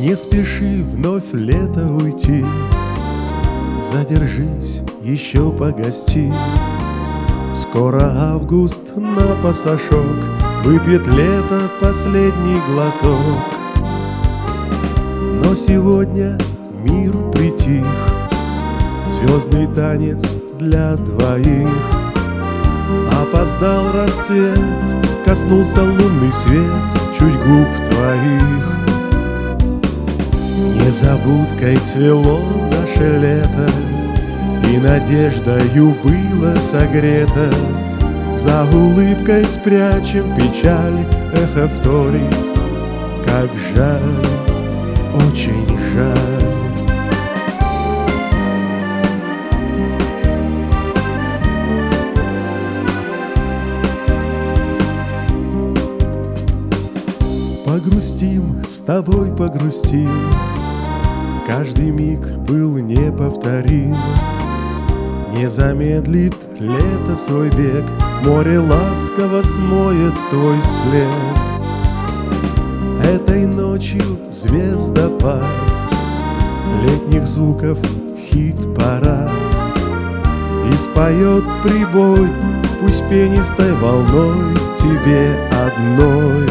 Не спеши вновь лето уйти, задержись, еще погости. Скоро август на пасашок выпьет лето последний глоток. Но сегодня мир притих, звездный танец для двоих. Опоздал рассвет, коснулся лунный свет чуть губ твоих. Незабудкой цвело наше лето, и надеждою было согрето. За улыбкой спрячем печаль, эхо вторит. Как жаль, очень жаль. Погрустим, с тобой погрустим, каждый миг был неповторим. Не замедлит лето свой бег, море ласково смоет твой след. Этой ночью звездопад, летних звуков хит-парад. И споет прибой, пусть пенистой волной тебе одной.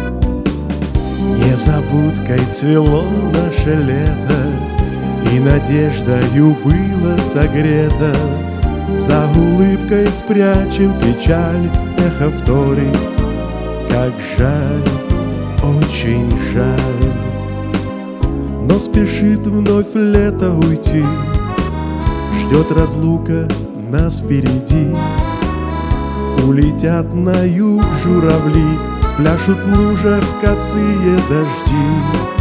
Незабудкой цвело наше лето, и надеждою было согрето. За улыбкой спрячем печаль, эхо вторит. Как жаль, очень жаль. Но спешит вновь лето уйти, ждет разлука нас впереди. Улетят на юг журавли, спляшут в лужах косые дожди.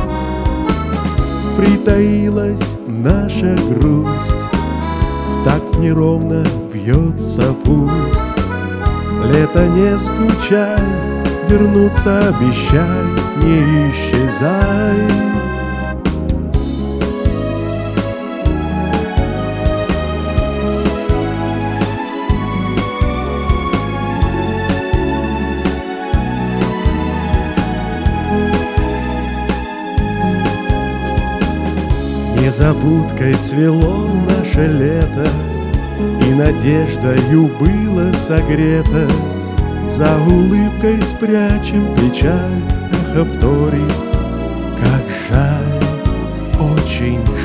Притаилась наша грусть, в такт неровно бьется пульс. Лето, не скучай, вернуться обещай, не исчезай. Незабудкой цвело наше лето, и надеждою было согрето. За улыбкой спрячем печаль, эхо вторит. Как жаль, очень